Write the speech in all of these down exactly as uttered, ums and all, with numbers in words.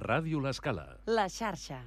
Ràdio L'Escala. La xarxa.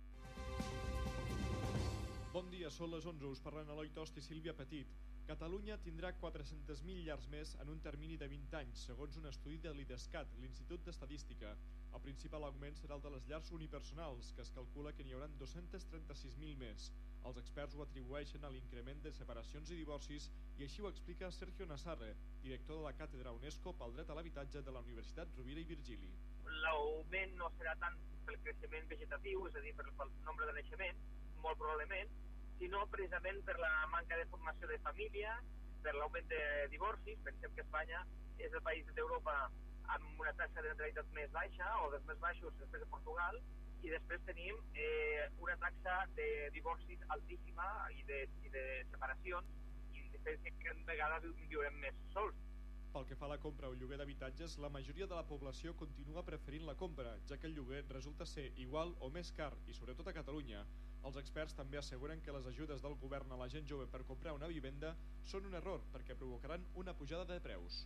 Bon dia, són les onze, us parlen Eloi Tost i Sílvia Petit. Catalunya tindrà quatre-cents mil llars més en un termini de vint anys, segons un estudi de l'IDESCAT, l'Institut d'Estadística. El principal augment serà el de les llars unipersonals, que es calcula que n'hi haurà dos-cents trenta-sis mil més. Els experts ho atribueixen a l'increment de separacions i divorcis i així ho explica Sergio Nassarre, director de la Càtedra UNESCO pel dret a l'habitatge de la Universitat Rovira i Virgili. L'augment no serà tant pel creixement vegetatiu, és a dir, pel nombre de naixements, molt probablement, sinó precisament per la manca de formació de família, per l'augment de divorcis. Pensem que Espanya és el país d'Europa amb una taxa de natalitat més baixa, o dels més baixos després de Portugal, i després tenim eh, una taxa de divorcis altíssima i de, i de separacions, i de fet que en vegades viurem més sols. Pel que fa a la compra o lloguer d'habitatges, la majoria de la població continua preferint la compra, ja que el lloguer resulta ser igual o més car, i sobretot a Catalunya. Els experts també asseguren que les ajudes del govern a la gent jove per comprar una vivenda són un error, perquè provocaran una pujada de preus.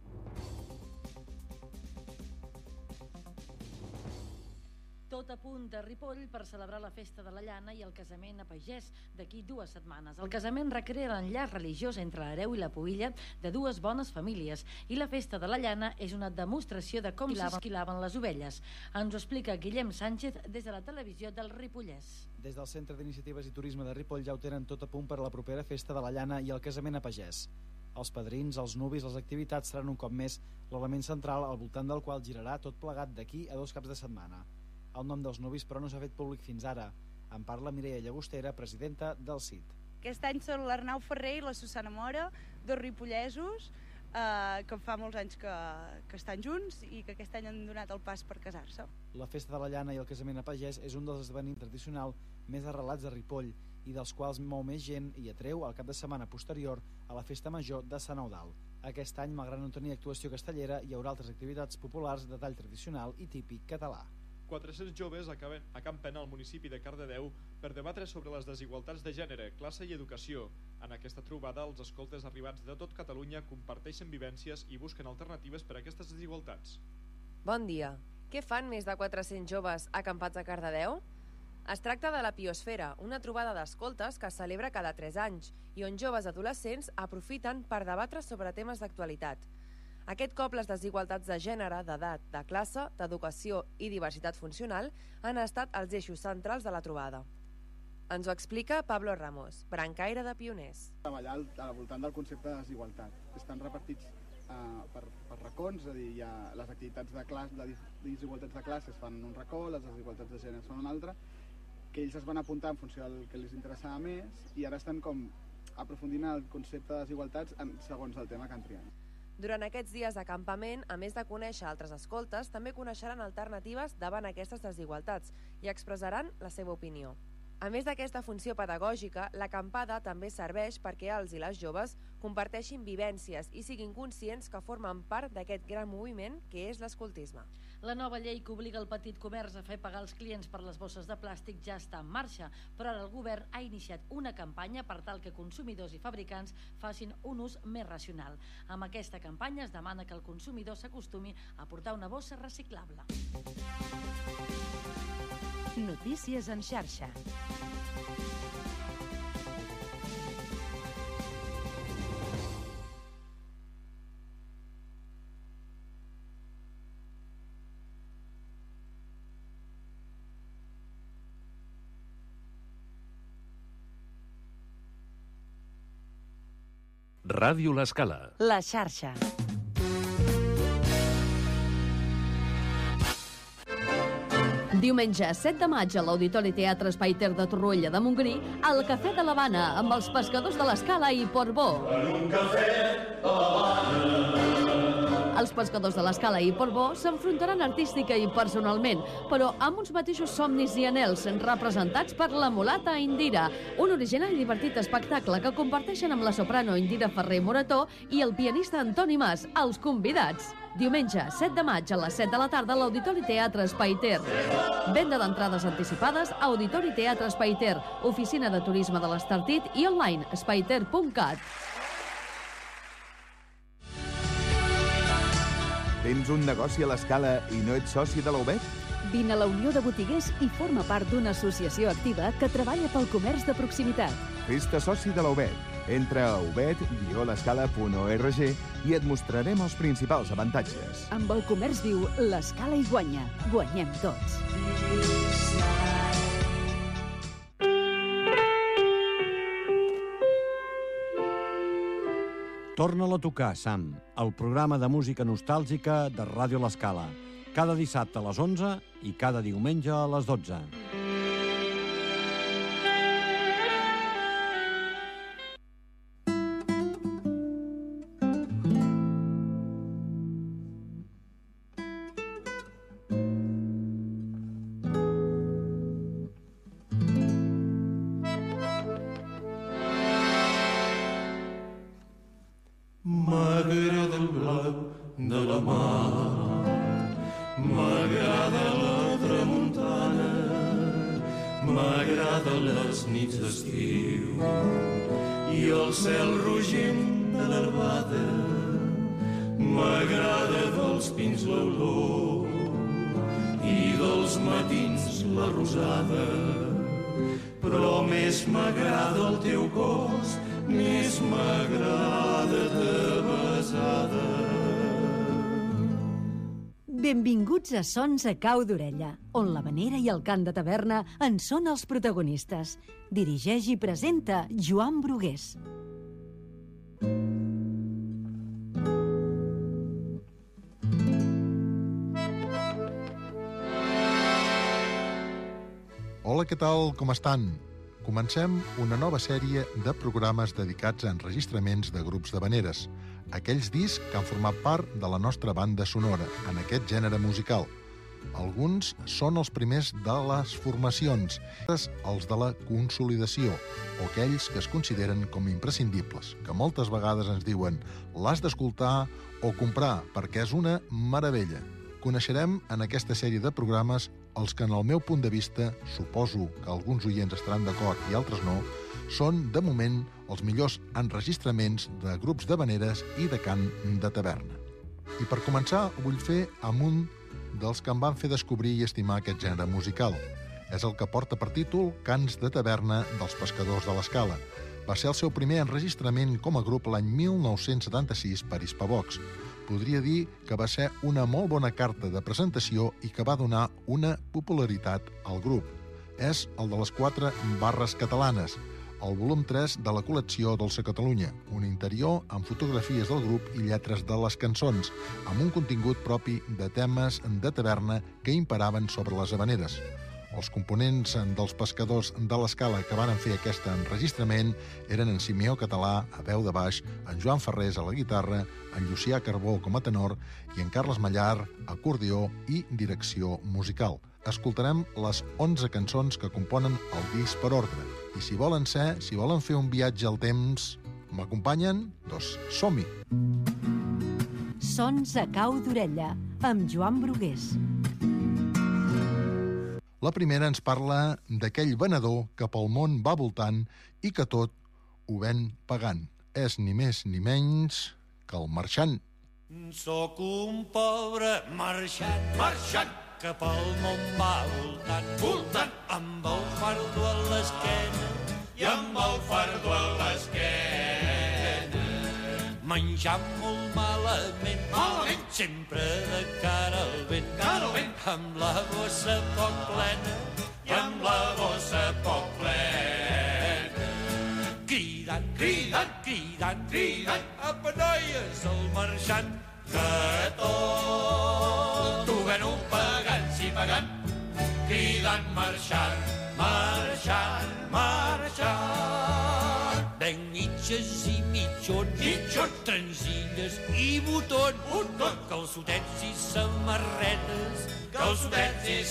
Tot a punt a Ripoll per celebrar la festa de la llana i el casament a pagès d'aquí dues setmanes. El casament recrea l'enllaç religiós entre l'hereu i la puïlla de dues bones famílies i la festa de la llana és una demostració de com s'esquilaven les ovelles. Ens ho explica Guillem Sánchez des de la televisió del Ripollès. Des del Centre d'Iniciatives i Turisme de Ripoll ja ho tenen tot a punt per a la propera festa de la llana i el casament a pagès. Els padrins, els nuvis, les activitats seran un cop més l'element central al voltant del qual girarà tot plegat d'aquí a dos caps de setmana. El nom dels nuvis, però, no s'ha fet públic fins ara. En parla Mireia Llagostera, presidenta del C I T. Aquest any són l'Arnau Ferrer i la Susana Mora, dos ripollesos, eh, que fa molts anys que, que estan junts i que aquest any han donat el pas per casar-se. La festa de la llana i el casament a pagès és un dels esdeveniments tradicionals més arrelats a Ripoll i dels quals mou més gent i atreu al cap de setmana posterior a la festa major de Sant Eudald. Aquest any, malgrat no tenir actuació castellera, hi haurà altres activitats populars de tall tradicional i típic català. quatre-cents joves acaben, acampen al municipi de Cardedeu per debatre sobre les desigualtats de gènere, classe i educació. En aquesta trobada, els escoltes arribats de tot Catalunya comparteixen vivències i busquen alternatives per a aquestes desigualtats. Bon dia. Què fan més de quatre-cents joves acampats a Cardedeu? Es tracta de la Piosfera, una trobada d'escoltes que es celebra cada tres anys i on joves adolescents aprofiten per debatre sobre temes d'actualitat. Aquest cop les desigualtats de gènere, d'edat, de classe, d'educació i diversitat funcional han estat els eixos centrals de la trobada. Ens ho explica Pablo Ramos, brancaire de Pioners. Treballar al voltant del concepte de desigualtat. Estan repartits uh, per, per racons, és a dir, hi ha les activitats de classe, les desigualtats de classe es fan en un racó, les desigualtats de gènere són un altre, que ells es van apuntar en funció del que els interessava més i ara estan com aprofundint el concepte de desigualtats en, segons el tema que han triat. Durant aquests dies d'acampament, a més de conèixer altres escoltes, també coneixeran alternatives davant aquestes desigualtats i expressaran la seva opinió. A més d'aquesta funció pedagògica, l'acampada també serveix perquè els i les joves comparteixin vivències i siguin conscients que formen part d'aquest gran moviment que és l'escoltisme. La nova llei que obliga el petit comerç a fer pagar els clients per les bosses de plàstic ja està en marxa, però ara el govern ha iniciat una campanya per tal que consumidors i fabricants facin un ús més racional. Amb aquesta campanya es demana que el consumidor s'acostumi a portar una bossa reciclable. Notícies en xarxa. Ràdio L'Escala. La xarxa. Diumenge set de maig a l'Auditori Teatre Espai Ter de Torroella de Montgrí, al Cafè de l'Havana, amb els pescadors de l'Escala i Portbó. En un cafè de l'Havana. Els pescadors de l'Escala i Portbó s'enfrontaran artística i personalment, però amb uns mateixos somnis i anhels representats per la mulata Indira, un original i divertit espectacle que comparteixen amb la soprano Indira Ferrer Morató i el pianista Antoni Mas, els convidats. Diumenge, set de maig, a les set de la tarda, a l'Auditori Teatre Espai Ter. Venda d'entrades anticipades a Auditori Teatre Espai Ter, oficina de turisme de l'Estartit i online espaiter punt cat. Tens un negoci a l'Escala i no ets soci de l'A U B E C? Vine a la Unió de Botiguers i forma part d'una associació activa que treballa pel comerç de proximitat. Fes-te soci de la U B E T. Entra a ubet guió l'escala punt org i et mostrarem els principals avantatges. Amb el comerç viu, l'Escala hi guanya. Guanyem tots. Torna-la a tocar, Sam, el programa de música nostàlgica de Ràdio L'Escala. Cada dissabte a les onze i cada diumenge a les dotze. M'agrada el blau de la mar, m'agrada la tramuntana, m'agrada les nits d'estiu i el cel rogent de l'albada, m'agrada dels pins l'olor i dels matins la rosada, però més m'agrada el teu cos, més m'agrada de besada. Benvinguts a Sons a Cau d'Orella, on la vanera i el cant de taverna en són els protagonistes. Dirigeix i presenta Joan Brugués. Hola, què tal? Com estan? Comencem una nova sèrie de programes dedicats a enregistraments de grups d'havaneres, aquells discs que han format part de la nostra banda sonora en aquest gènere musical. Alguns són els primers de les formacions, els de la consolidació, o aquells que es consideren com imprescindibles, que moltes vegades ens diuen l'has d'escoltar o comprar perquè és una meravella. Coneixerem en aquesta sèrie de programes els que, en el meu punt de vista, suposo que alguns oients estaran d'acord i altres no, són, de moment, els millors enregistraments de grups d'havaneres i de cant de taverna. I per començar, ho vull fer amb un dels que em van fer descobrir i estimar aquest gènere musical. És el que porta per títol Cants de taverna dels pescadors de l'Escala. Va ser el seu primer enregistrament com a grup l'any mil nou-cents setanta-sis per Hispavox. Podria dir que va ser una molt bona carta de presentació i que va donar una popularitat al grup. És el de les quatre barres catalanes, el volum tres de la col·lecció Dolça Catalunya, un interior amb fotografies del grup i lletres de les cançons, amb un contingut propi de temes de taverna que imperaven sobre les havaneres. Els components dels pescadors de l'Escala que van fer aquest enregistrament eren en Simeó Català, a veu de baix, en Joan Ferrés a la guitarra, en Llucià Carbó com a tenor i en Carles Mallar, acordió i direcció musical. Escoltarem les onze cançons que componen el disc per ordre. I si volen ser, si volen fer un viatge al temps, m'acompanyen? Doncs som-hi! Sons a Cau d'Orella, amb Joan Brugués. La primera ens parla d'aquell venedor que pel món va voltant i que tot ho ven pagant. És ni més ni menys que el marxant. Soc un pobre marxant, marxant, que pel món va voltant, voltant, amb el fardo a l'esquena i amb el fardo a l'esquena. Menjant molt malament, malament, sempre de cara al vent, cara al vent, amb la bossa poc plena i amb la bossa poc plena. Cridant, cridant, cridant, cridant, apa noies, el marxant, que tot ho ven pagant, sí pagant, cridant, marxant, marxant, marxant. Venc mitges i mitjons, mitjons, transilles i botons, botons, calçotets i samarretes, calçotets i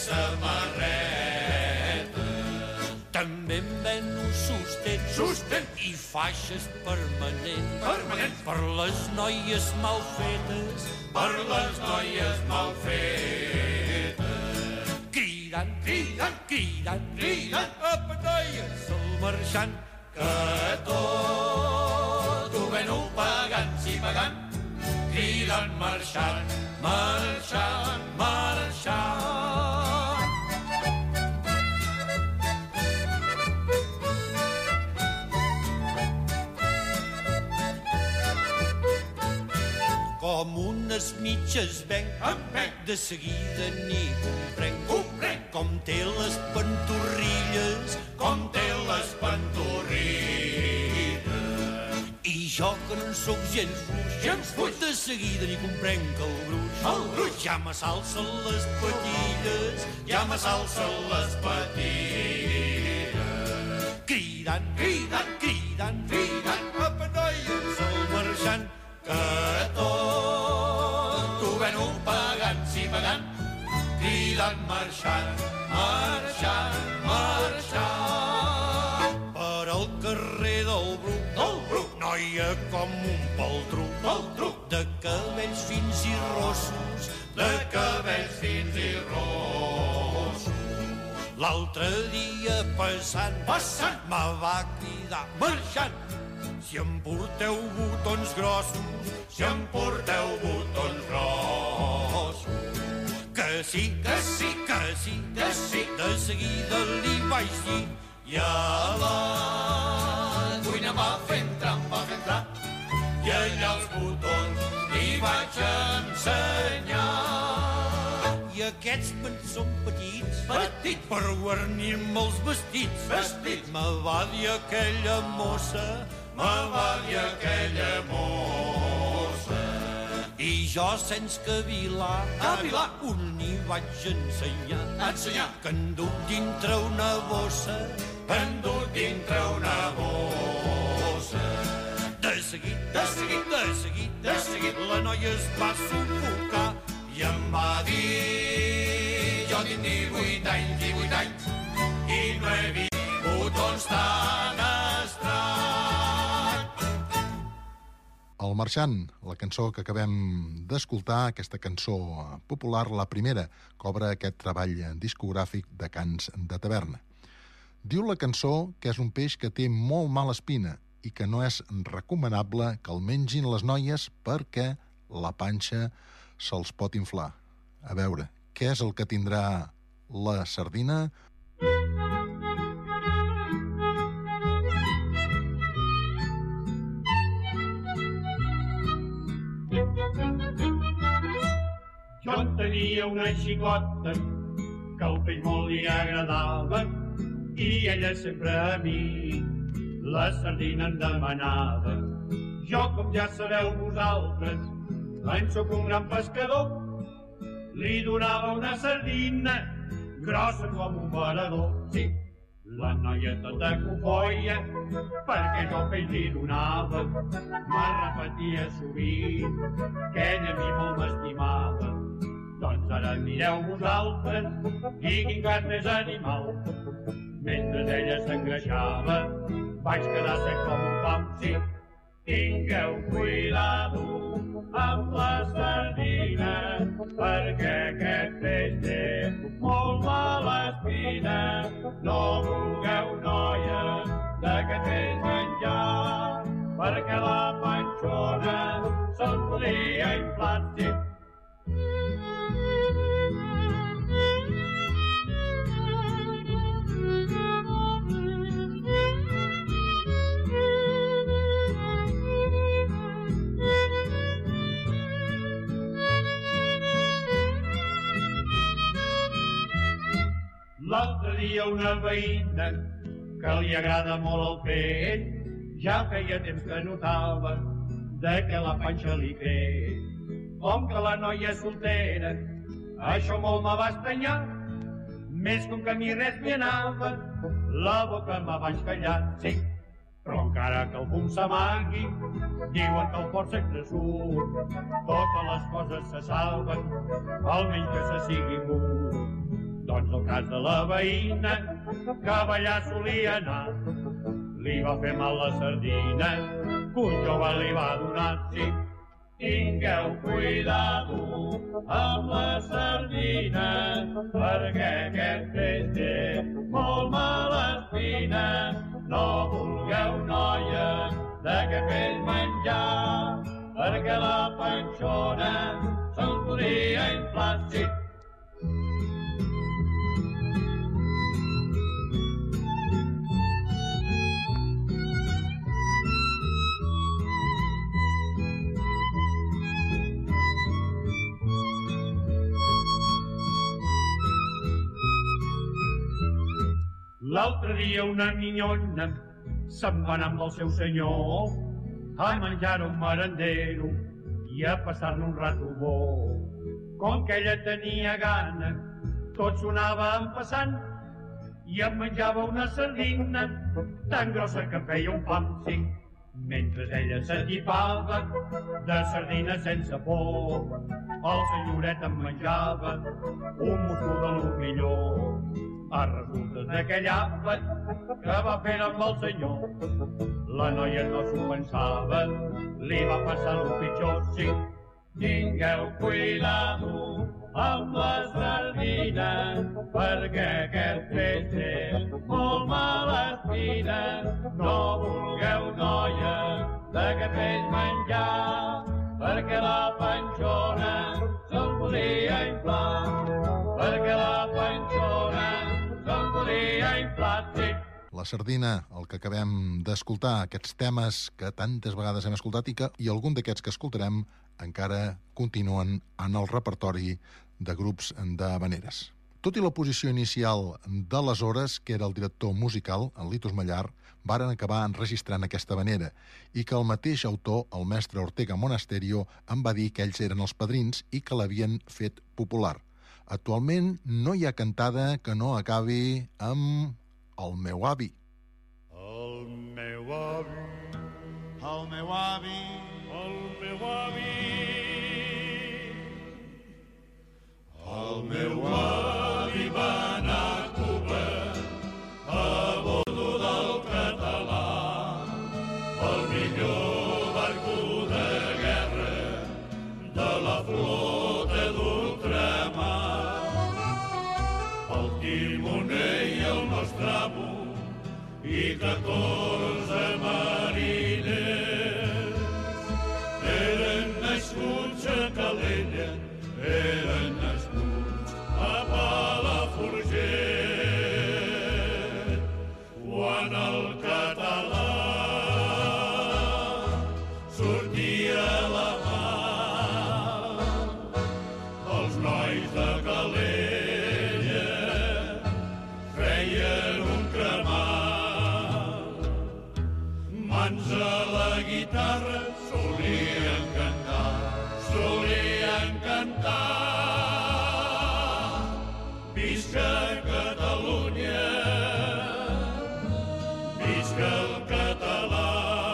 samarretes. També en veno sostens, sostens i faixes permanents, permanents, per les noies mal fetes, per les noies mal fetes. Cridant, cridant, cridant, cridant, apa noies, el marxant, que tot ho ven pagant, sí pagant, cridant, marxant, marxant, marxant. com unes mitges venc, de seguida n'hi comprenc, comprenc, com té les pantorrilles, com té les pantorrilles. I jo que no en soc gens fluix, gens fluix, de seguida n'hi comprenc que el bruix, el bruix, ja m'assalcen les patilles, ja m'assalcen les patilles. Cridant, cridant, cridant, cridant, apa, noies, el marxant, que tot ho ven un pagant, sí pagant, cridant, marxant, marxant, marxant. Per al carrer del Bruc, del Bruc, noia com un paltruc, paltruc, de cabells fins i rossos, de cabells fins i rossos. L'altre dia passant, passant, me va cridar, marxant, si em porteu botons grossos, si em porteu botons grossos. Que sí, que sí, que sí, que sí, de seguida li vaig dir, i a la cuina va fer entrar, em va fer entrar, i allà els botons li vaig ensenyar. I aquests són petits, petits, per guarnir-me els vestits, vestits. Me va dir aquella mossa, me va dir aquella mossa. I jo, sense cavilar, cavilar, un n'hi vaig ensenyar, ensenyar, que en duc dintre una bossa, en duc dintre una bossa. De seguit, de seguit, de seguit, de seguit, la noia es va sufocar i em va dir, jo tinc divuit anys, divuit anys, i no he vist botons tan estrany. El marxant, la cançó que acabem d'escoltar, aquesta cançó popular, la primera que obre aquest treball discogràfic de Cants de Taverna. Diu la cançó que és un peix que té molt mala espina i que no és recomanable que el mengin les noies perquè la panxa se'ls pot inflar. A veure, què és el que tindrà la sardina? Jo en tenia una xicota que el peix molt li agradava i ella sempre a mi la sardina em demanava. Jo, com ja sabeu vosaltres, en sóc un gran pescador, li donava una sardina grossa com un varador. Sí, la noia tota cofoia, perquè jo el peix li donava, me repetia sovint que ella a mi molt m'estimava. Doncs ara mireu vosaltres, i quin gat més animal. Mentre ella s'engreixava, vaig quedar sec com un pam, sí. Tingueu cuidado amb la sardina, perquè aquest peix té molt mala espina. No vulgueu, noia, d'aquest peix menjar, perquè la panxona se'n podria inflar, sí. L'altre dia una veïna que li agrada molt el peix, ja feia temps que notava de que la panxa li creix. Com que la noia és soltera, això molt me va estranyar, més com que a mi res m'hi anava, la boca me vaig callar, sí. Però encara que el fum s'amagui, diuen que el fort sempre surt, totes les coses se salven, almenys que se sigui mut. Doncs el cas de la veïna, que allà solia anar, li va fer mal la sardina, que un jove li va donar, sí. Tingueu cuidado amb la sardina, perquè aquest peix té molt mala espina. No vulgueu, noia, d'aquest peix menjar, perquè la panxona se'l podria inflar, sí. L'altre dia una minyona se'n va anar amb el seu senyor a menjar un merendero i a passar-ne un rato bo. Com que ella tenia gana, tot s'anava empassant i em menjava una sardina tan grossa que feia un pam cinc. Mentre ella s'atipava de sardina sense por, el senyoret em menjava un musclo de lo millor. A resultes d'aquell àpat que va fer amb el senyor, la noia no s'ho pensava, li va passar el pitjor, sí. Tingueu cuidado amb la sardina, perquè aquest peix és molt mala espina. No vulgueu, noia, d'aquest peix menjar, perquè la panxona se'n podria inflar, perquè la panxona se'n podria inflar, sí. La sardina, el que acabem d'escoltar, aquests temes que tantes vegades hem escoltat i, que, i algun d'aquests que escoltarem encara continuen en el repertori de grups d'havaneres. Tot i la posició inicial d'aleshores, que era el director musical, en Litos Mallar, varen acabar enregistrant aquesta havanera i que el mateix autor, el mestre Ortega Monasterio, em va dir que ells eren els padrins i que l'havien fet popular. Actualment no hi ha cantada que no acabi amb el meu avi. El meu avi, el meu avi, el meu avi, el meu avi va anar a Cuba a bordo del Català, el millor barco de guerra de la flota d'ultramar. El timoner i el nostre amo i catorze mariners eren nascuts a Calella, eren nascuts a Palafrugell. Quan el català sortia a la mar, els nois de Calella feien un cremat. Mans a la guitarra solien cantar, solien cantar. Visca Catalunya, visca el català.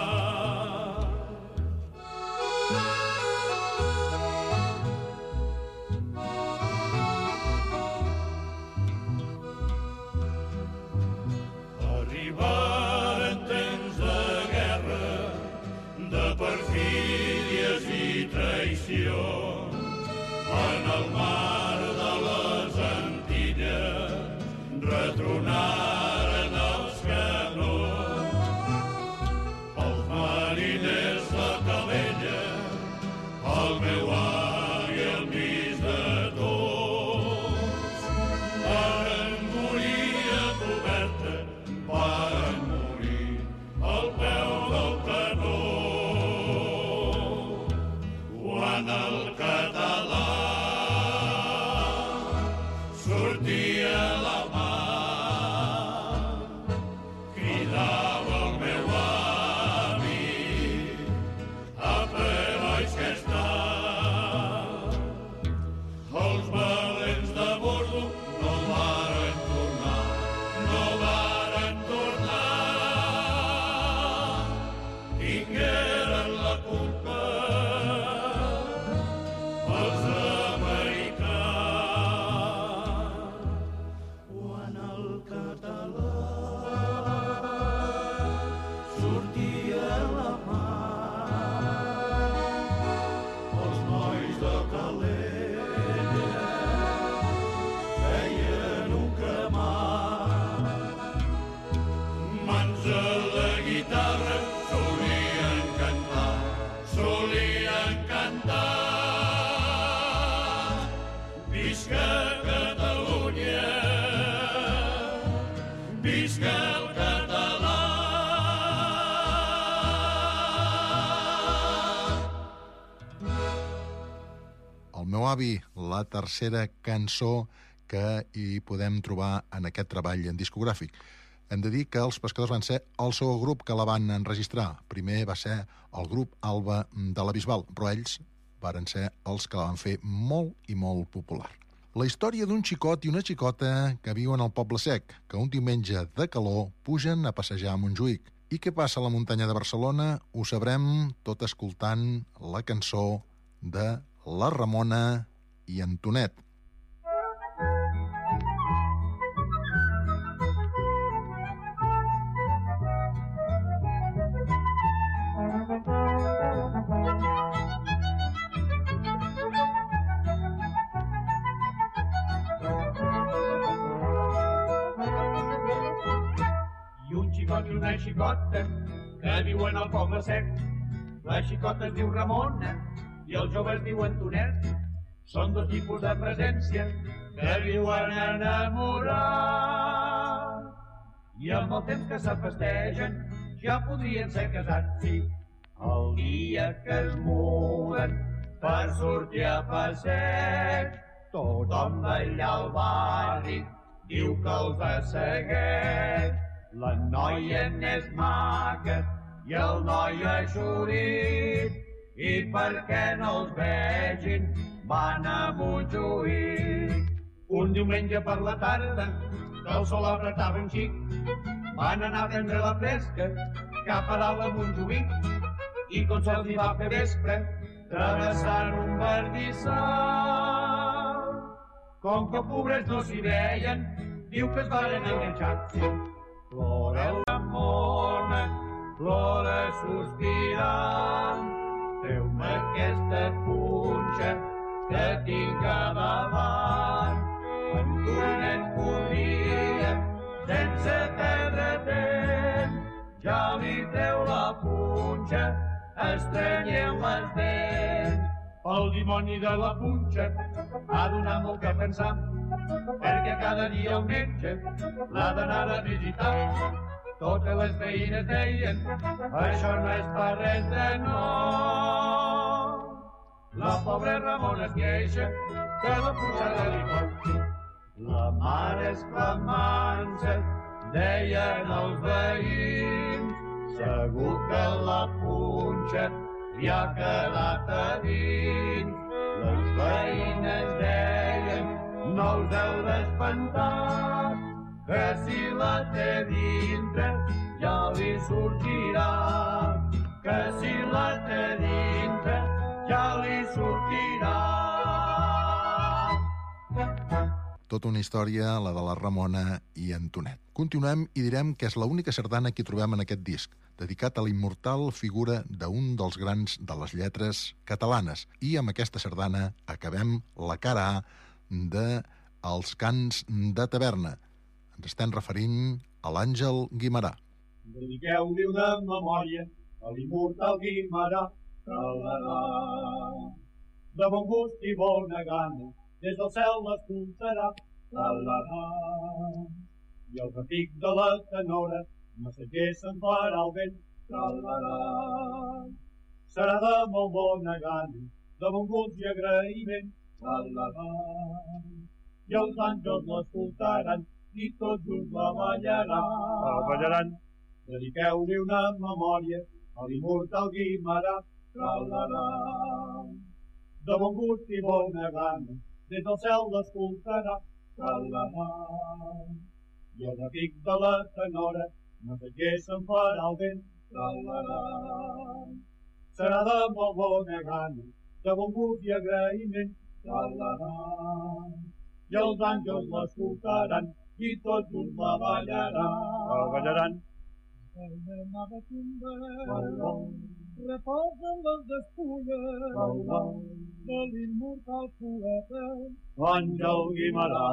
Arribaren temps de guerra, de perfídies i traïcions, en el mar de les Antilles retronaren els canons. Els mariners de Calella, el meu avi el mig de tots, varen morir a coberta, varen morir al peu del canó. Quan el català sortia a la mar, cridava el meu avi, apa, nois, que està. Els valents de bordo no varen tornar, no varen tornar. Tingueren la culpa els americans. Quan el català sortia a la mar, els nois de Calella feien un cremat. Mans a la guitarra solien cantar, solien cantar. Visca Catalunya, visca el català. El meu avi, la tercera cançó que hi podem trobar en aquest treball discogràfic. Hem de dir que els Pescadors van ser el segon grup que la van enregistrar. Primer va ser el grup Alba de la Bisbal, però ells varen ser els que la van fer molt i molt popular. La història d'un xicot i una xicota que viuen al Poble Sec, que un diumenge de calor pugen a passejar a Montjuïc. I què passa a la muntanya de Barcelona? Ho sabrem tot escoltant la cançó de la Ramona i en Tonet. I un xicot i una xicota que viuen al Poble Sec. La xicota es diu Ramona i el jove es diu Antonet. Són dos tipus de presència que viuen enamorats. I amb el temps que s'afestegen ja podrien ser casats, sí. El dia que es muden per sortir a passeig, tothom d'allà al barri diu que els segueix. La noia n'és maca i el noi eixurit, i perquè no els vegin van a Montjuïc. Un diumenge per la tarda, que el sol apretava un xic, van anar a prendre la fresca cap a dalt a Montjuïc, i com se'ls hi va fer vespre, travessant un verdissal. Com que pobres no s'hi veien, diu que es varen enganxar. Plora la mona, plora sospirant, treu-me aquesta punxa que tinc a davant. Antonet corria sense perdre temps, ja li treu la punxa estrenyent les dents. El dimoni de la punxa ha donat molt que pensar, perquè cada dia el metge l'ha d'anar a visitar. Totes les veïnes deien, això no és per res de nou. La pobra Ramona es queixa que la punxada li pot. La mare exclamant-se deien els veïns, segur que la punxa li ha quedat a dins. Les veïnes deien, no us heu d'espantar, que si la té dintre ja li sortirà, que si la té dintre ja li sortirà. Tota una història, la de la Ramona i en Tonet. Continuem i direm que és l'única sardana que hi trobem en aquest disc, dedicat a la immortal figura d'un dels grans de les lletres catalanes. I amb aquesta sardana acabem la cara A de Els cants de taverna. Ens estem referint a l'Àngel Guimerà. Dediqueu-li una memòria a l'immortal Guimerà, tra-la-la. De bon gust i bona gana, des del cel l'escoltarà, tra-la-la. I el repic de la tenora, missatger se'n farà el vent, tra-la-la. Serà de molt bona gana, de bon gust i agraïment, tra-la-la. I els àngels l'escoltaran i tots junts la ballaran. La ballaran. Dediqueu-li una memòria a l'immortal Guimerà, tra-la-la. De bon gust i bona gana, des del cel l'escoltarà, tra-la-la. I el repic de la tenora, missatger se'n farà el vent, tra-la-la. Serà de molt bona gana, de bon gust i agraïment, tra-la-la. I els àngels l'escoltaran i tots junts la ballaran. La ballaran. Reposen les despulles de l'immortal poeta Àngel Guimerà.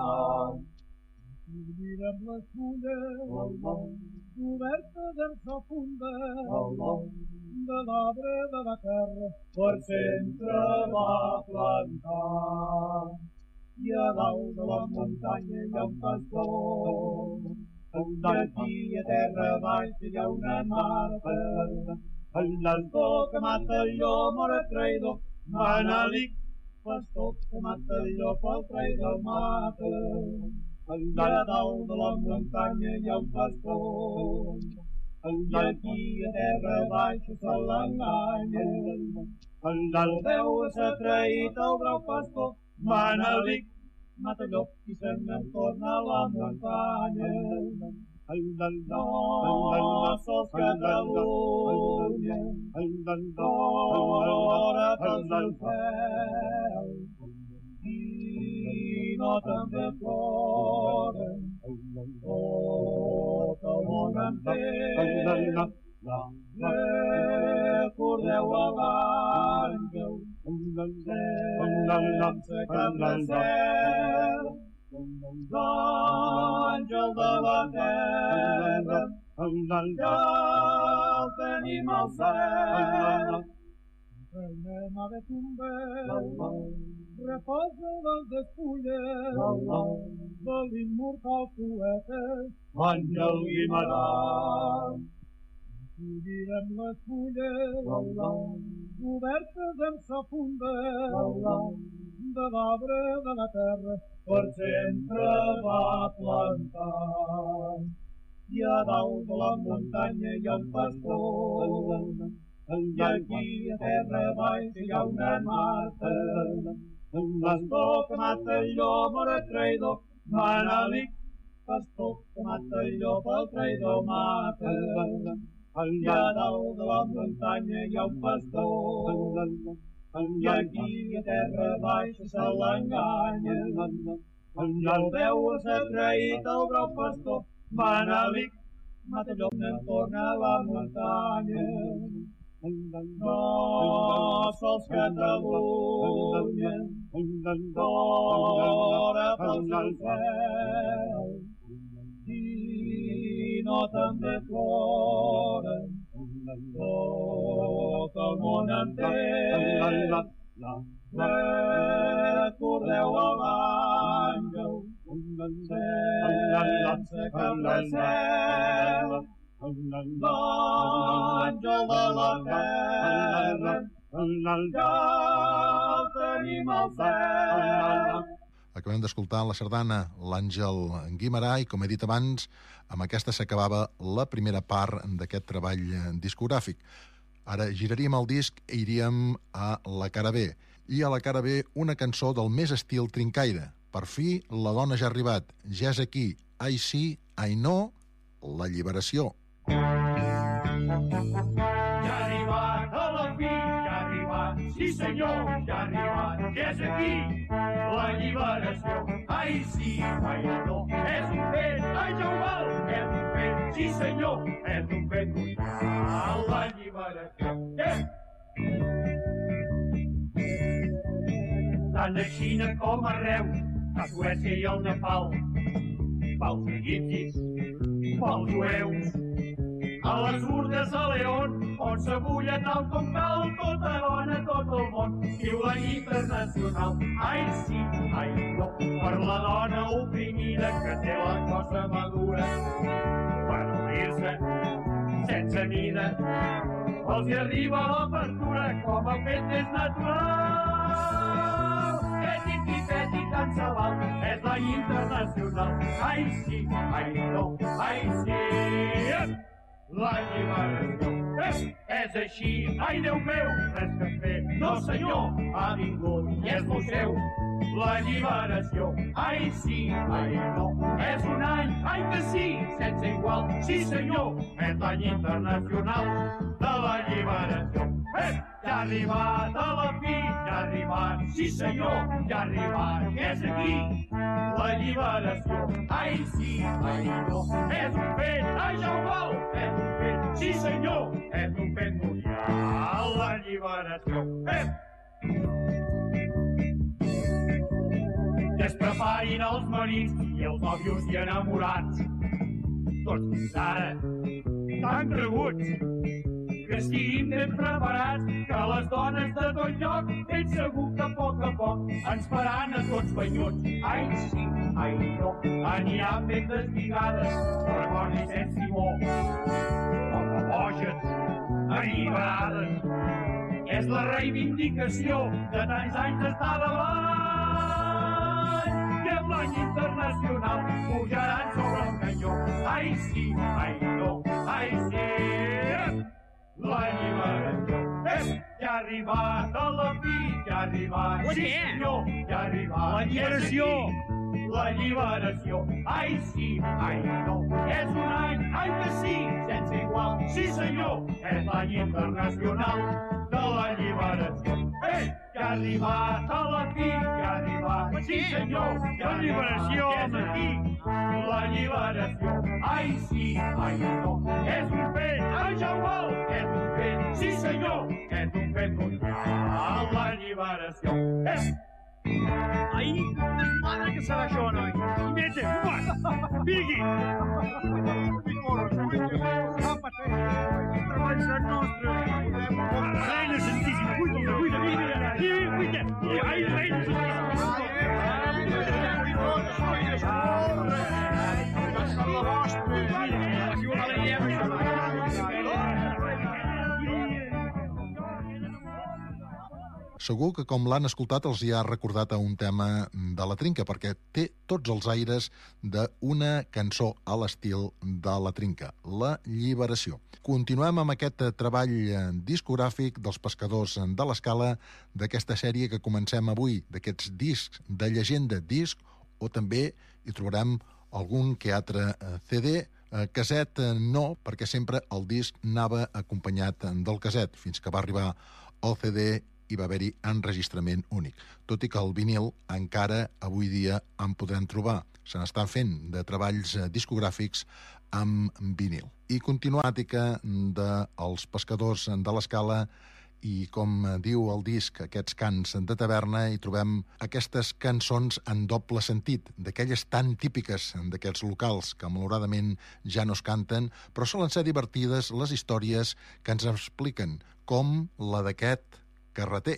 Mirem les fulles cobertes en sa funda de l'arbre de la terra per sempre va plantar. I a dalt de la muntanya hi ha un pastor, i aquí a terra baix hi ha una mata. El pastor que mata el llop mor traïdor, manalic, pastor que mata el llop el traïdor mata. allà dalt de la muntanya hi ha un pastor, i aquí a terra baixa se l'enganya. Allà el veu s'ha traït el brau pastor, Manelic mata llop i se n'en torna a la muntanya. Allà sols Catalunya, d'hora pel seu cel, i no també ploren, tot el món entén. Recordeu a l'àngel, sense cap de cel, l'àngel de la terra, ja el tenim al cel. Anem a Betumbel, reposa les despulles de l'immortal poeta Àngel Guimerà. Collirem les fulles obertes amb sa funda de l'arbre de la terra per sempre va plantar. I a dalt de la muntanya hi ha un pastor, i aquí a terra baixa hi ha una mata. Un pastor que mata el llop, mora traïdor, Manelic, pastor que mata el llop, el traïdor mata. Allà dalt de la muntanya hi ha un pastor, i aquí a terra baixa se l'enganya. Allà el veu s'ha traït el brau pastor, Manelic mata el llop, n'en torna a la muntanya. No sols Catalunya, d'hora pel seu cel, i no també ploren, tot el món entén. Recordeu a l'àngel, sense cap de cel, l'àngel de la terra, ja el tenim al cel. Acabem d'escoltar la sardana l'Àngel Guimerà i, com he dit abans, amb aquesta s'acabava la primera part d'aquest treball discogràfic. Ara giraríem el disc i iríem a la cara B. I a la cara B una cançó del més estil trincaire. Per fi la dona ja ha arribat. Ja és aquí. I see, I know, la lliberació. Ja ha arribat a la fi, ja ha arribat, sí senyor, ja ha arribat, ja és aquí, la lliberació. Ai sí, ai no, és un fet, ai ja ho val, és un fet, sí senyor, és un fet mundial, la lliberació. Eh? Tant a Xina com a Reus, a Suècia i al Nepal, pels egipcis, pels jueus, a les urdes a León, on s'abulla tal com cal, tota dona, tot el món, viu la internacional. Ai sí, ai no, per la dona oprimida que té la cosa madura, per obrir-se sense mida, els hi arriba l'apertura com a fet més natural. Ètic i fètic tant se val, és la internacional. Ai sí, ai no, ai sí, la lliberació. Eh, és així, ai Déu meu, res que fer, no senyor, ha vingut i és museu. La lliberació, ai sí, ai no, és un any, ai que sí, sense igual, sí senyor, és l'any internacional de la lliberació. Eh, ja ha arribat a la fi, ja ha arribat, sí senyor, ja ha arribat, és aquí, la lliberació. Ai sí, ai no, és un fet, ai ja ho val, és un fet, sí senyor, és un fet mundial, la lliberació. Eh! Que es preparin els marits i els nòvios i enamorats, tots fins ara tan creguts, que estiguin ben preparats, que les dones de tot lloc ben segur que a poc a poc ens faran a tots banyuts. Ai sí, ai no, aniran ben desbigades, recordi Sant Simó, com a boges, alliberades. És la reivindicació de tants anys d'estar davant. és l'any internacional, pujaran sobre el canyó. Ai sí, ai no, ai sí. L'alliberació és que ha arribat a la fi, que ha arribat, sí senyor, que ha arribat. L'alliberació. L'alliberació, ai sí, ai no, és un any, ai que sí, sense igual, sí senyor, és l'any internacional de l'alliberació. Ei, que ha arribat a la fi, que ha arribat, sí senyor, que ha arribat, que és aquí. L'alliberació, ai sí, ai no, és un fet, ai Jaume, és un fet, sí senyor, és un fet mundial. L'alliberació, és... Ai, madre que serà això, noi. Mete, va, vingui. Treball sant nostre. Reina Santíssima, cuida, cuida, cuida, cuida, cuida. Ai, Reina Santíssima. Segur que com l'han escoltat els hi ha recordat a un tema de la Trinca, perquè té tots els aires d'una cançó a l'estil de la Trinca, La Lliberació. Continuem amb aquest treball discogràfic dels Pescadors de l'Escala, d'aquesta sèrie que comencem avui, d'aquests discs de llegenda, disc, o també hi trobarem algun que altre C D, caset no, perquè sempre el disc anava acompanyat del caset, fins que va arribar el C D i va haver-hi enregistrament únic. Tot i que el vinil encara avui dia en podrem trobar. Se n'estan fent de treballs discogràfics amb vinil. I continuàtica dels Pescadors de l'Escala, i com diu el disc, aquests cants de taverna, hi trobem aquestes cançons en doble sentit, d'aquelles tan típiques d'aquests locals que malauradament ja no es canten, però solen ser divertides les històries que ens expliquen, com la d'aquest carreter.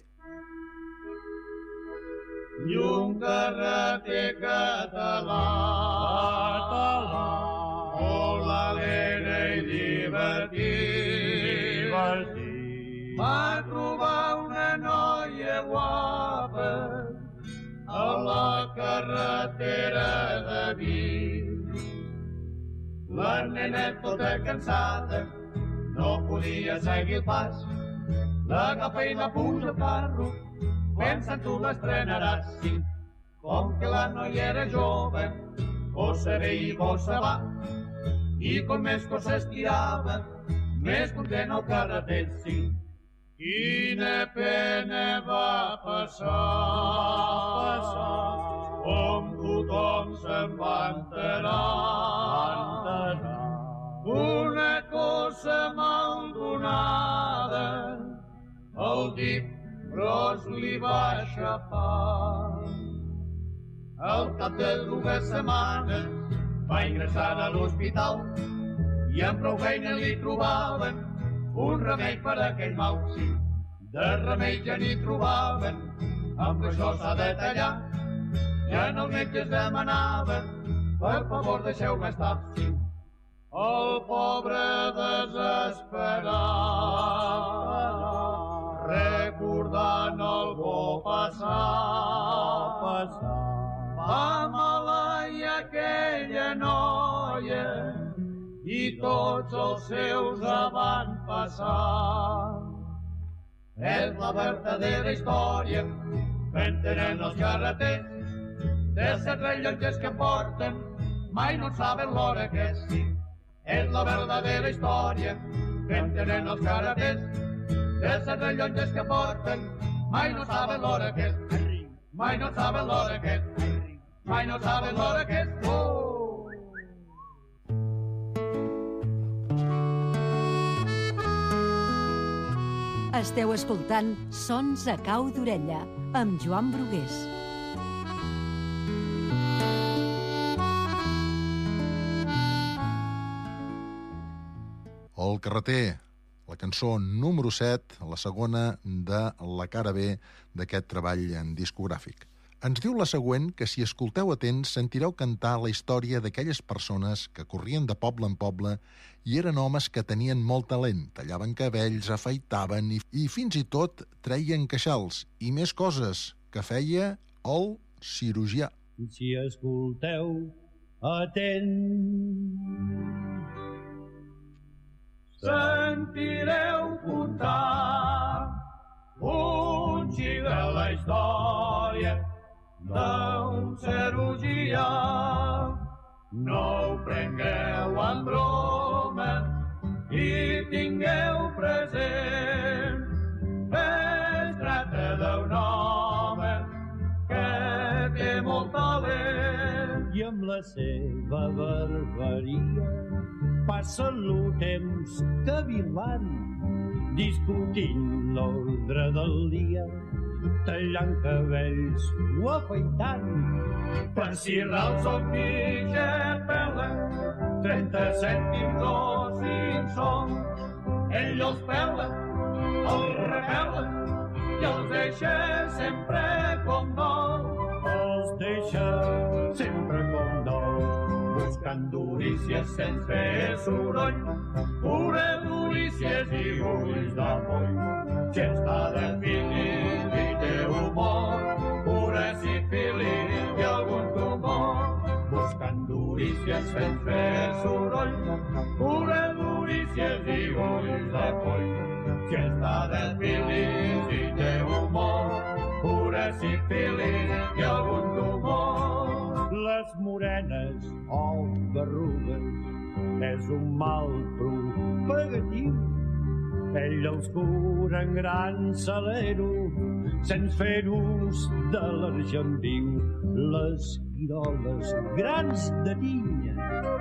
I un carreter català, català, molt alegre i divertit, divertit, va trobar una noia guapa a la carretera de Vic. La nena tota cansada no podia seguir el pas, l'agafa i la puja al carro, pensant tu l'estrenaràs, sí. Com que la noia era jove, bossa ve i bossa va, i com més coses tirava, més content el carreter, sí. Quina pena va passar, passar, com tothom se'n va enterar, una cosa mal donada, el dit gros li va xapar. Al cap de dues setmanes va ingressar a l'hospital i amb prou feina li trobaven un remei per a aquell mal, sí. De remei ja n'hi trobaven, amb això s'ha de tallar. Ja en els metges demanaven, per favor deixeu-me estar, sí. El pobre desesperat, recordant el bo passat, passat, va maleir aquella noia i tots els seus avantpassats. És la verdadera història que entenen els carreters, de set rellotges que porten, mai no saben l'hora que és, sí. És la verdadera història que entenen els carreters, de set rellotges que porten, mai no saben l'hora que és, mai no saben l'hora que és, mai no saben l'hora que és. Oh! Esteu escoltant Sons a cau d'orella, amb Joan Brugués. El carreter, la cançó número set, la segona de la cara B d'aquest treball discogràfic. Ens diu la següent que si escolteu atents sentireu cantar la història d'aquelles persones que corrien de poble en poble i eren homes que tenien molt talent, tallaven cabells, afeitaven i, i fins i tot treien queixals i més coses que feia el cirurgià. si escolteu atents. Sentireu contar un xic de la història d'un cirurgià. No ho prengueu en broma i tingueu present que es tracta d'un home que té molt talent i amb la seva barbaria passa el temps cavilant, discutint l'ordre del dia, tallant cabells o afaitant. Per si rals o mitja pela, trenta cèntims o cinc són, ell els pela, els repela i els deixa sempre com nous. Els deixa sempre com nous, buscant durícies sense fer soroll, pura durícies i ulls de poll. Si està definit i té humor, pura sífilis i algun tumor, buscant durícies sense fer soroll, pura durícies i ulls de poll. Si està definit i té humor, pura sífilis i algun tumor. Les morenes o berrugues és un mal propagatiu. Ell els cura en gran salero, sense fer ús de l'argent viu. Les quiroles grans de tinya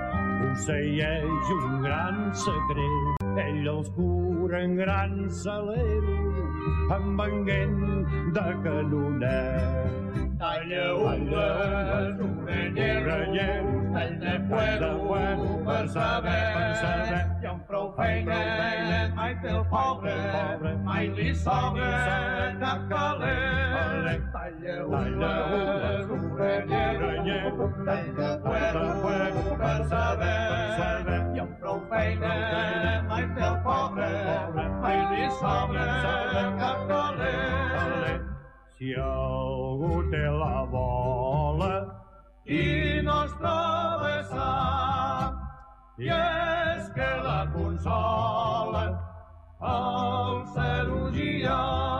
posseeix un gran secret. Ell els cura en gran salero, amb venguent de canoner. Talla ungles, orelleros, tall de fuego per saber, i amb prou feina mai té el pobre, mai li sobra cap calent. Talla ungles, orelleros, tall de fuego per saber, i amb prou feina mai té el pobre, mai li sobra cap calent. Si algú té la bola i no es troba sa, i és que la consola el cirurgià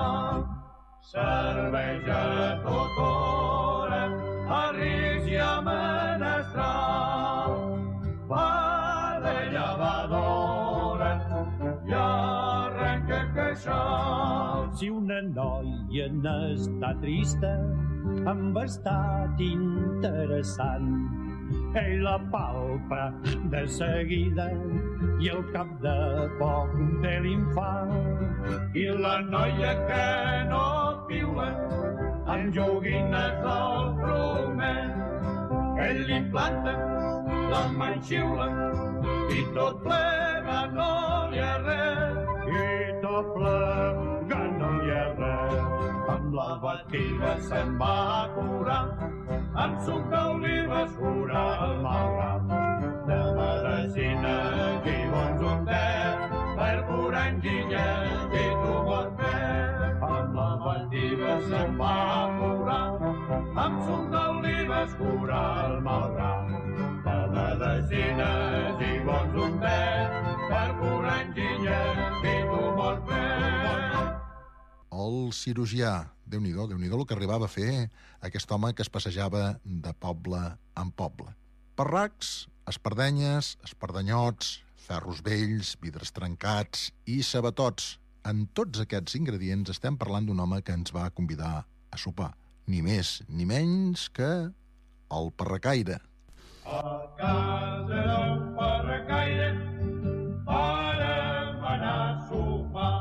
serveix a tot hora, a risc i a menestral, va de llevadora i arrenca queixal. Si una noia n'està trista, amb estat interessant, ell la palpa de seguida i al cap de poc té l'infant. I la noia que no piula, amb joguines al promet, ell li planta, la manxiula i tot plega no li ha res. I tot plega no li ha res. Amb la bativa se'n va curar, amb suc d'oliva es cura el malgrat. De medicines i bons untets, per curar enginyes i tumors més. Amb la bativa se'n va curar, amb suc d'oliva es cura el malgrat. De medicines i bons untets, per curar enginyes i tumors més. El cirurgià, Déu-n'hi-do, Déu-n'hi-do el que arribava a fer aquest home que es passejava de poble en poble. Parracs, espardenyes, espardenyots, ferros vells, vidres trencats i sabatots. En tots aquests ingredients estem parlant d'un home que ens va convidar a sopar. Ni més ni menys que el parracaire. A casa d'un parracaire vàrem anar a sopar.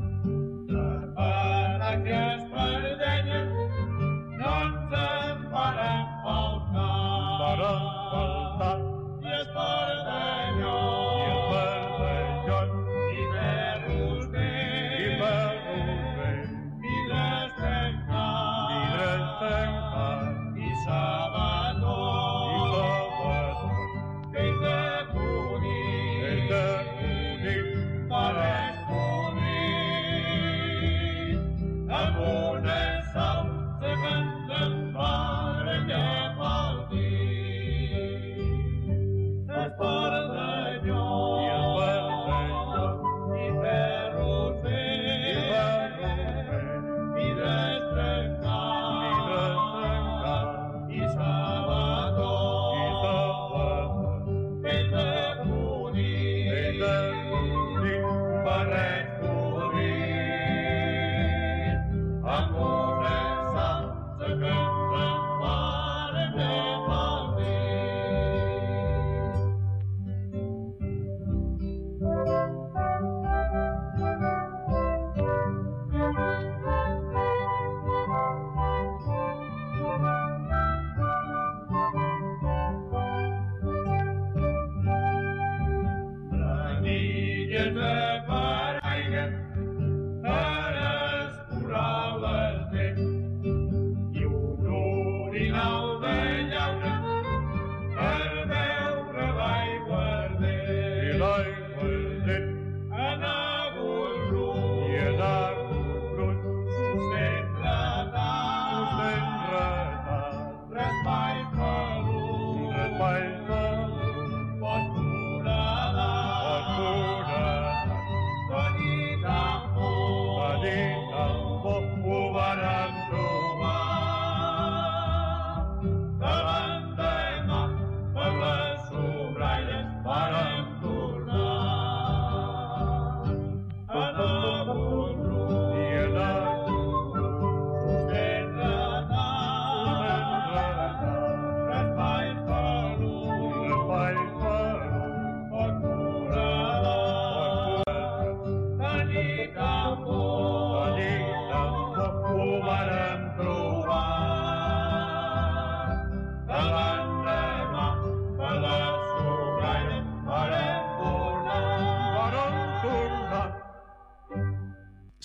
Que espardenyes no ens en varen faltar. Varen faltar. I espardenyot. I espardenyot. I ferros vells. I ferros vells. Vidres trencats. Vidres trencats. I sabatons. I sabatons.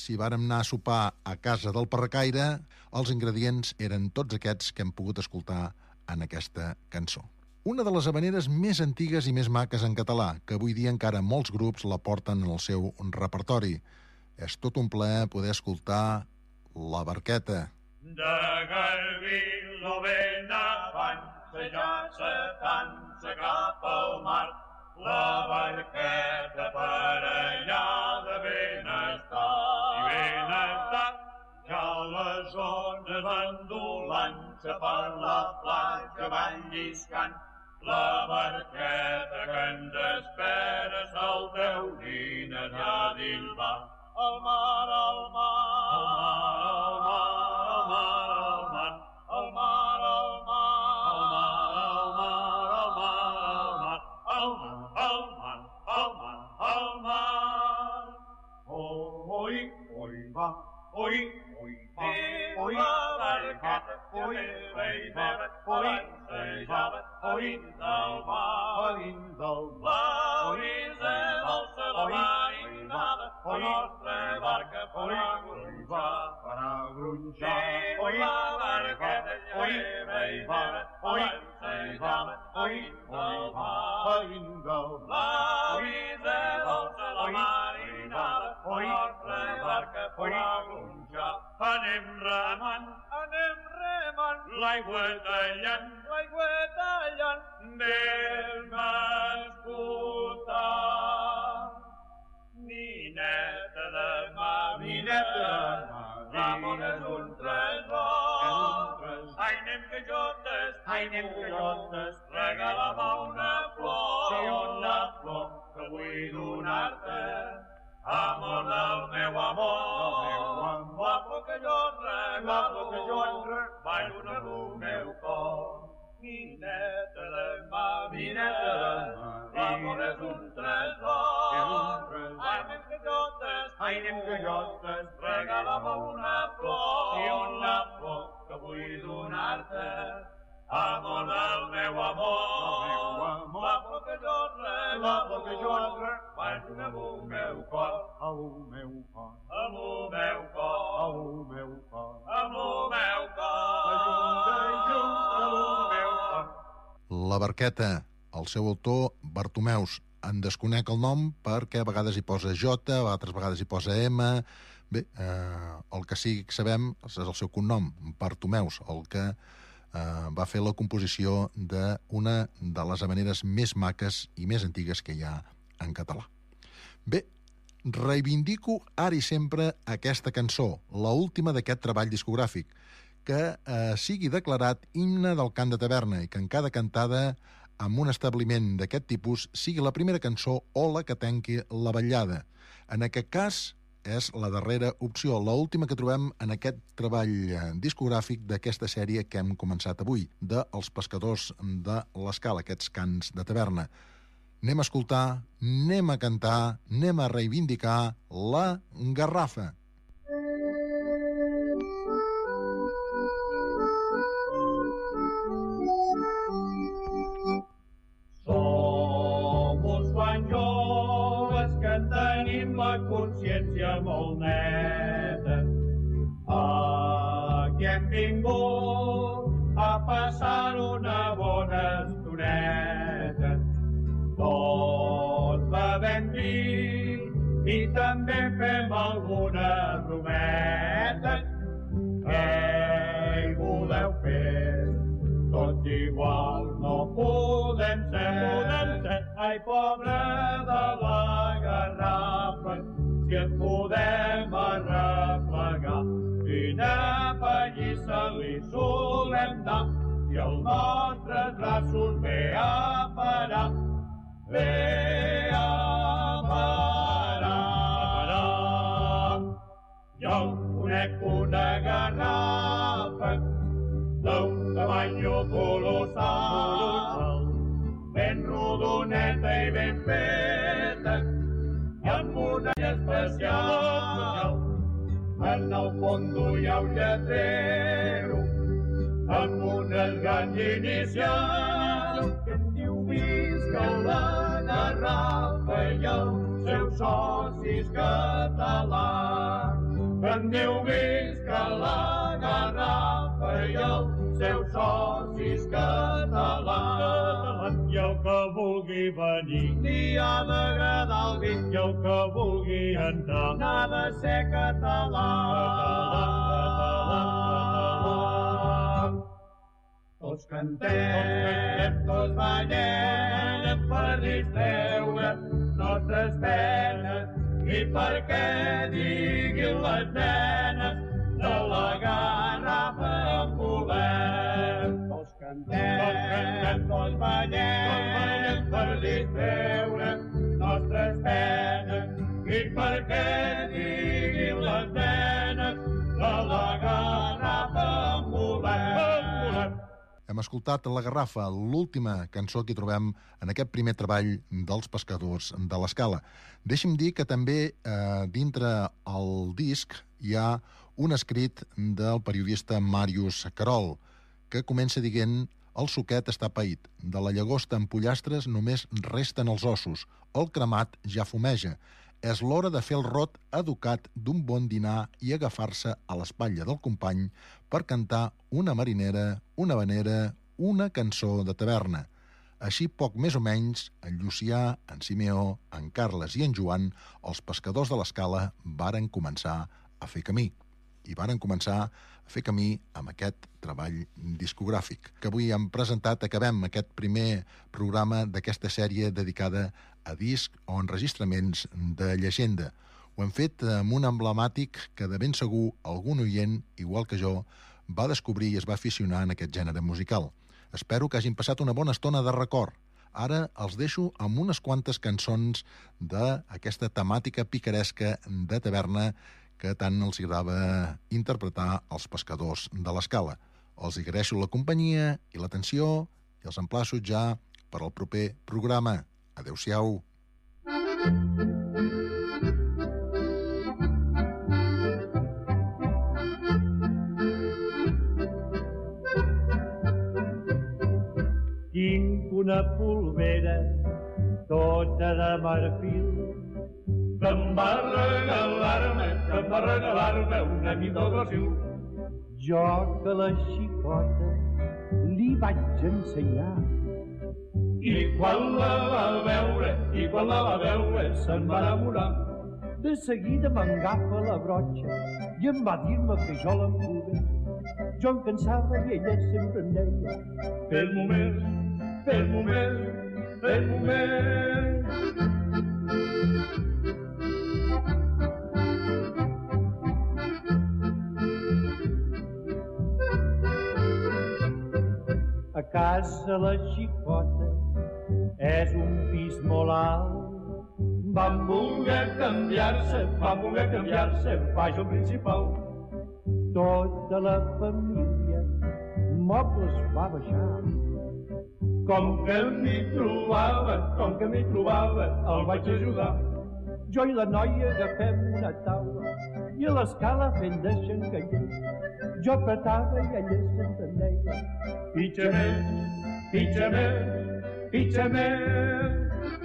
si vàrem anar a sopar a casa del Parracaire, els ingredients eren tots aquests que hem pogut escoltar en aquesta cançó. Una de les havaneres més antigues i més maques en català, que avui dia encara molts grups la porten en el seu repertori. És tot un plaer poder escoltar La Barqueta. De Garbí lo ben avança, ja s'atança cap al mar, la barqueta per allà de benestar. I benestar, ja les ones endolant-se per la platja van lliscant, la barqueta que ens espera salteurina ja dins va. El mar, el mar, el mar, el mar, el mar, el mar, el mar, el mar, el mar, el mar, el mar, el mar. Oi, oi, va, oi, oi, va, oi, la barqueta que meva i meva balancejava dins del mar, dins del mar, brisa dolça la marinada, la nostra barca farà gronxar, farà gronxar. Oi, la barqueta que meva i meva balancejava dins del mar, dins del mar, brisa dolça la marinada, la nostra barca farà gronxar. Anem remant, anem remant, l'aigua tallant, l'aigua tallant, anem escoltar. Nineta de mà, nineta de mà, l'amor és un tresor. Ai, anem que jotes, ai, anem que jotes, regala-me una flor, una flor que vull donar-te. Amor del meu amor, la flor que jo regalo, la flor que jo regalo, va donar el meu cor. Mineta de mà, mineta de mà, l'amor és un tresor. Ai, anem que jotes, ai, anem que jotes, regala-me una flor, una flor que vull donar-te. Amor del meu amor, la flor que jo regalo, la flor que jo regalo, va donar el meu cor, el meu cor, el meu cor, el meu cor, el meu cor, el meu cor. La Barqueta, el seu autor, Bartomeus. En desconec el nom perquè a vegades hi posa J, a altres vegades hi posa M. Bé, eh, el que sí que sabem és el seu cognom, Bartomeus, el que eh, va fer la composició d'una de les havaneres més maques i més antigues que hi ha en català. Bé, reivindico ara i sempre aquesta cançó, l'última d'aquest treball discogràfic, que eh, sigui declarat himne del cant de taverna i que en cada cantada amb un establiment d'aquest tipus sigui la primera cançó o la que tanqui la vetllada. En aquest cas és la darrera opció, l'última que trobem en aquest treball discogràfic d'aquesta sèrie que hem començat avui, de Els pescadors de l'Escala, aquests cants de taverna. Anem a escoltar, anem a cantar, anem a reivindicar la garrafa. Consciència molt neta. Aquí hem vingut a passar una bona estoneta. Tots bevem vi i també fem alguna brometa. Què hi voleu fer? Tots igual no podem ser. Podem ser. Ai, pobre de la garrafa, si et podem arreplegar. Quina pallissa li solem dar, i els nostres braços ve a parar. Ve a parar. Jo conec una garrafa d'un tamany colossal, ben rodoneta i ben feta, i amb una especial. En el fons hi ha un lletrero amb unes grans inicials que em diu visca la garrafa i els seus socis catalans. en diu visca la garrafa i els seus socis catalans. I el que vulgui venir ni ha d'agradar el vi, i el que vulgui entrar n'ha de ser català. Tots cantem, tots ballem per distreure nostres penes i perquè diguin les nenes de la garrafa en volem. Tots cantem, tots ballem per distreure nostres penes i perquè diguin les nenes de la garrafa en volem. Hem escoltat La Garrafa, l'última cançó que hi trobem en aquest primer treball dels Pescadors de l'Escala. Deixi'm dir que també eh, dintre el disc hi ha un escrit del periodista Màrius Carol, que comença dient: el suquet està paït, de la llagosta amb pollastres només resten els ossos, el cremat ja fumeja. És l'hora de fer el rot educat d'un bon dinar i agafar-se a l'espatlla del company per cantar una marinera, una vanera, una cançó de taverna. Així, poc més o menys, en Llucià, en Simeó, en Carles i en Joan, els pescadors de l'Escala, varen començar a fer camí. I varen començar a fer camí amb aquest treball discogràfic, que avui hem presentat. Acabem aquest primer programa d'aquesta sèrie dedicada a disc o enregistraments de llegenda. Ho hem fet amb un emblemàtic que de ben segur algun oient, igual que jo, va descobrir i es va aficionar en aquest gènere musical. Espero que hagin passat una bona estona de record. Ara els deixo amb unes quantes cançons d'aquesta temàtica picaresca de taverna que tant els agrada interpretar als pescadors de l'Escala. Els agraeixo la companyia i l'atenció i els emplaço ja per al proper programa. Adéu-siau. Tinc una polvera tota de marfil que em va regalar-me, que em va regalar-me un amic del Brasil. Jo que la xicota li vaig ensenyar i quan la va veure, i quan la va veure se'n va enamorar. De seguida m'agafa la brotxa i em va dir-me que jo l'empolvés. Jo em cansava i ella sempre em deia: fes-m'ho més, fes-m'ho més, fes-m'ho més. A casa la xicota és un pis molt alt. Van voler canviar-se, van voler canviar-se baix al principal. Tota la família mobles va baixar. Com que m'hi trobava, com que m'hi trobava, el vaig ajudar. Jo i la noia agafem una taula i a l'escala fent de xancaller. Jo apretava i ella sempre em deia: pitja més, pitja més, pitja més.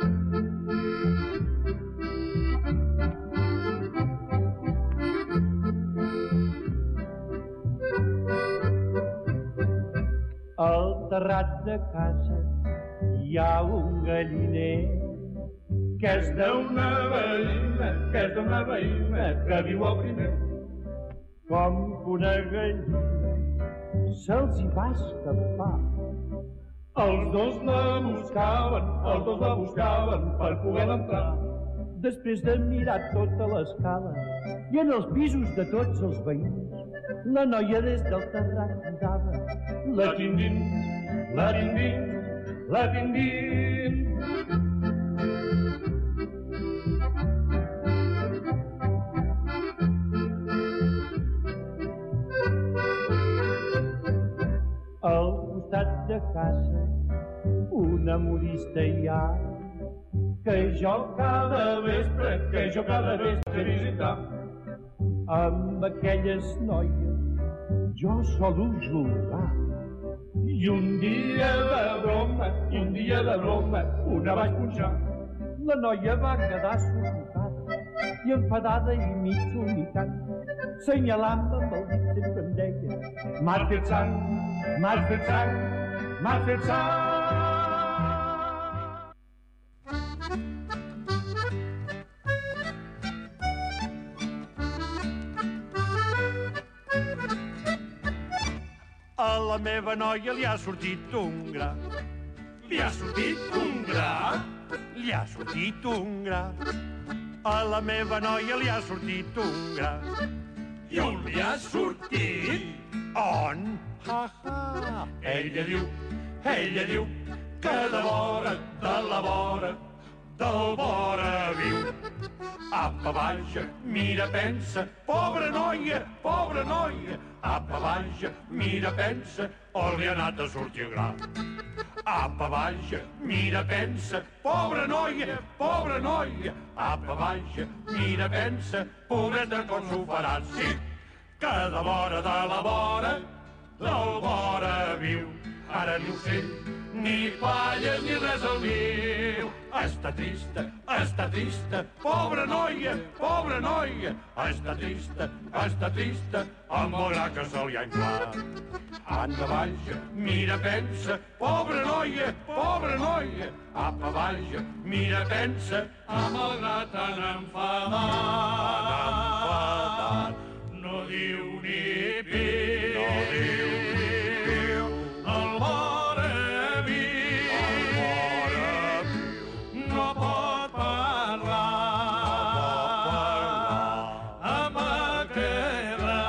Al terrat de casa hi ha un galliner que és d'una veïna, que és d'una veïna que viu al primer. Com que una gallina se'ls hi va escapar, els dos la buscaven, els dos la buscaven per poder entrar. Després de mirar tota l'escala i en els pisos de tots els veïns, la noia des del terrat cridava: la tinc dins, la tinc dins, la tinc dins. Al costat de casa una modista hi ha que jo cada vespre, que jo cada vespre visitar. Amb aquelles noies jo solo jugar. I un dia de broma, i un dia de broma, una vaig punxar. La noia va quedar sufocada i i enfadada i mig somitant, senyalant amb el dit sempre em deia: m'has fet sang, m'has fet sang, m'has fet sang. A la meva noia li ha sortit un gra. Li ha sortit un gra? Li ha sortit un gra. A la meva noia li ha sortit un gra. I on li ha sortit? On? Ha, ha. Ella diu, ella diu que de vora, de la vora, del vora viu. Apa, vaja, mira, pensa, pobra noia, pobra noia. Apa, vaja, mira, pensa, on li ha anat a sortir gra. Apa, vaja, mira, pensa, pobra noia, pobra noia. Apa, vaja, mira, pensa, pobreta, com s'ho farà. Sí, que de vora, de la vora, del vora viu. Ara ni ocell, ni palles, ni res al niu. Està trista, està trista, pobra noia, pobra noia. Està trista, està trista, amb el gra que se li ha inflat. Anda, vaja, mira, pensa, pobra noia, pobra noia. Apa, vaja, mira, pensa, amb el gra tan enfadat. Tan enfadat. No diu ni piu, no diu ni piu. El vora viu, el vora viu, no pot parlar, no pot parlar amb aquest gra.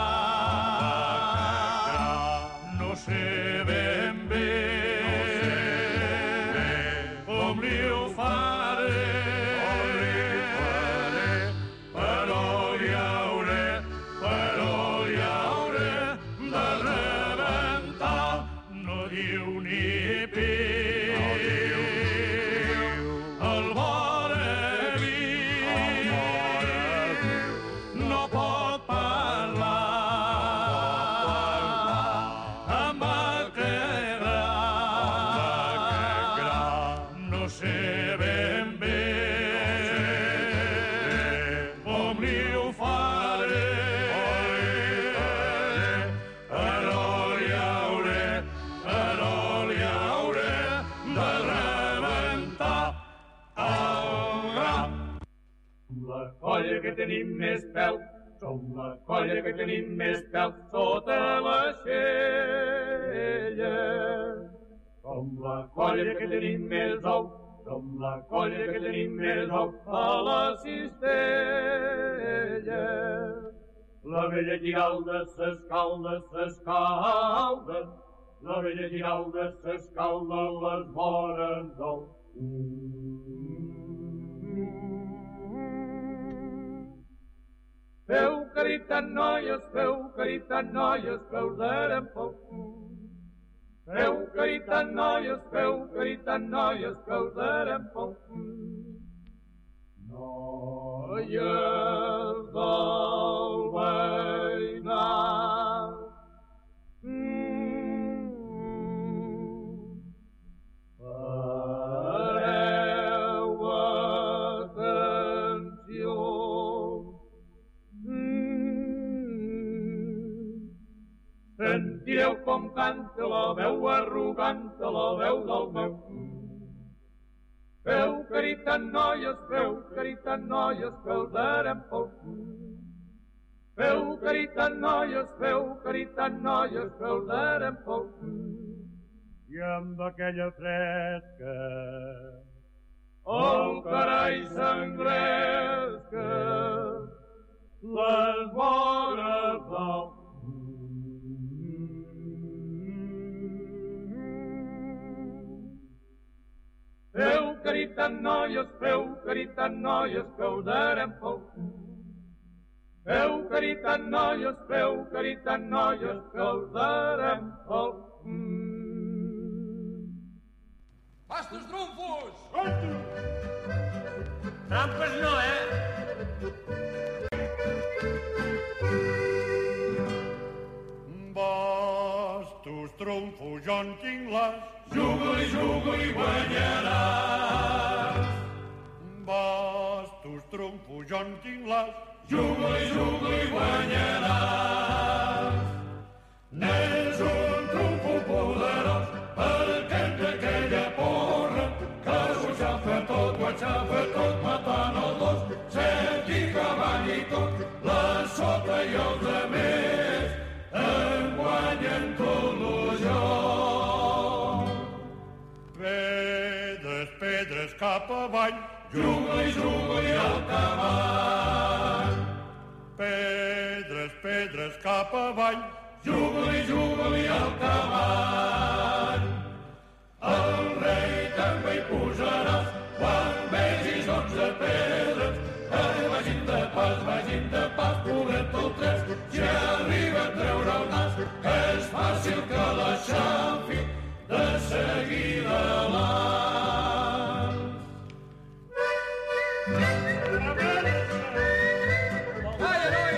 No sé ben bé, no sé ben bé com li ho faré, com li ho faré, però li hauré, però li hauré de rebentar. No diu ni piu, no diu ni piu. El vora viu, el vora viu, no pot parlar, amb aquest gra, amb aquest gra. No sé ben bé, com li ho faré, però li hauré, però li hauré de rebentar el gra. La colla que tenim més pèl, som la colla que tenim més pèl sota l'aixella. Som la colla que tenim més ou, som la colla que tenim més ou a la cistella. La vella Giralda s'escalda, s'escalda, la vella Giralda s'escalda a les vores del... Feu caritat, noies, feu caritat, noies, que us darem pel cul. Feu caritat, noies, feu caritat, noies, que us darem pel cul. Noies del veïnat, fareu atenció. Sentireu com canta la veu arroganta, la veu del meu. Feu caritat, noies, feu caritat, noies, que us darem pel cul. Feu caritat, noies, feu caritat, noies, que us darem pel cul. I amb aquella fresca, oh, carai, s'engresca, les vores del... Feu caritat, noies, feu caritat, noies, que us darem pel cul. Feu caritat, noies, feu caritat, noies, que us darem pel cul. Bastos trumfos! Trampes no, eh? Bastos trumfos, jo en tinc les. Juga-li, juga-li, guanyaràs. Bastos pastos trompo, jo en tinc l'as. Juga-li, juga-li, guanyaràs. N'és un trompo poderós, perquè d'aquella porra que ho aixafa tot, ho aixafa tot, matant el dos. Set i cavall i tot, la sota i els altres en guanyen tot lo joc. Pedres, pedres cap avall, juga-li, juga-li al cavall. Pedres, pedres cap avall, juga-li, juga-li al cavall. El rei també hi posaràs quan vegis onze pedres. Eh, vagin de pas, vagin de pas, pobret el tres. Si arriba a treure el nas, és fàcil que l'aixafi de seguida l'as. Vai, heroi!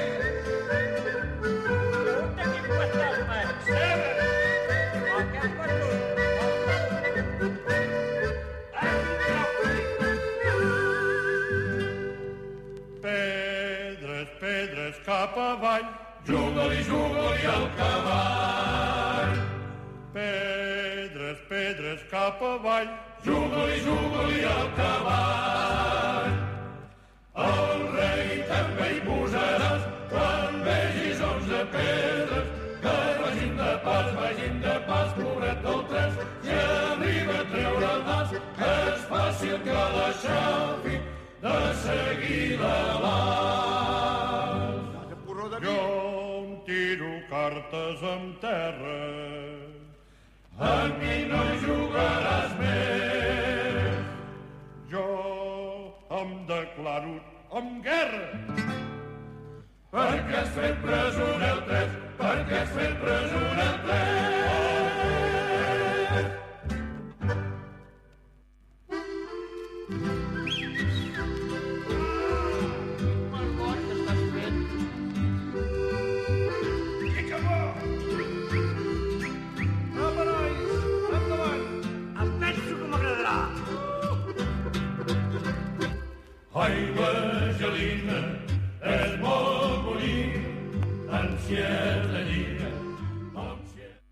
Pregunta quin puesto és, man. Seven! El que has perdut. Pedres, pedres cap avall, juga-li, juga-li al cavall. Pedres, pedres cap avall, juga-li, juga-li al cavall. El rei també hi posaràs quan vegis onze pedres, que vagin de pas, vagin de pas, pobret del tres. Si arriba a treure el nas, és fàcil que l'aixafi de seguida l'as. Jo em tiro cartes en terra, amb mi no jugaràs més. Jo em declaro en guerra, perquè has fet presoner el tres, perquè has fet presoner